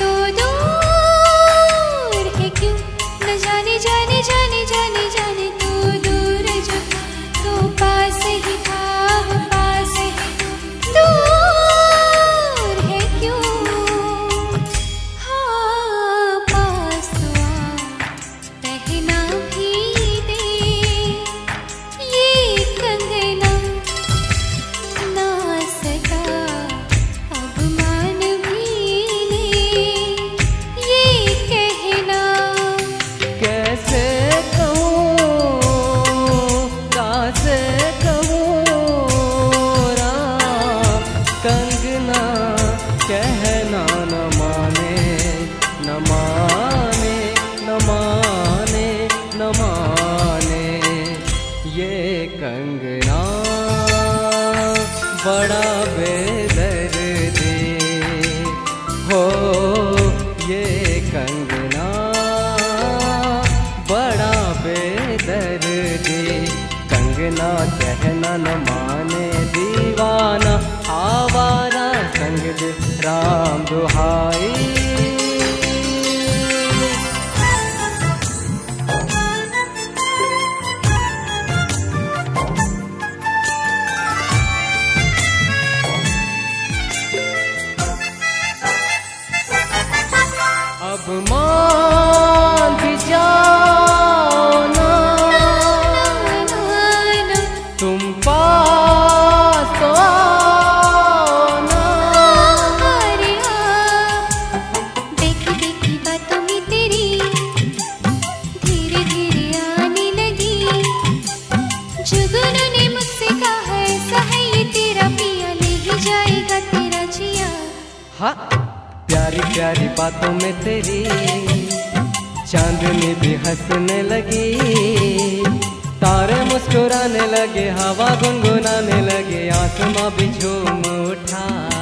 तो दूर है क्यों, न जाने जाने जाने जाने जाने तू दूर जो था तो पास ही था, वो पास ही दूर है क्यों। हाँ पास तो आ, पहना भी दे ये कंगना, ना सका अब मान भी ले ये कहना। कैसे कासे राम कंगना कहना न माने न माने न माने न माने। ये कंगना बड़ा बेदर्दी हो, ये कंगना बड़ा बेदर्दी। कंगना कहना न माने दीवाना, आवारा संग दे राम दुहाई। अब मान भी जाओ ना, तुम पास तो आओ ना। अरे आ, देखी देखी बातों में तेरी धीरे धीरे आने लगी। जुगनू ने मुझसे कहा ऐसा है ये तेरा पिया, ले ही जाएगा तेरा जिया। हाँ प्यारी प्यारी बातों में तेरी चांदनी भी हंसने लगी, तारे मुस्कुराने लगे, हवा गुनगुनाने लगे, आसमां भी झूम उठा।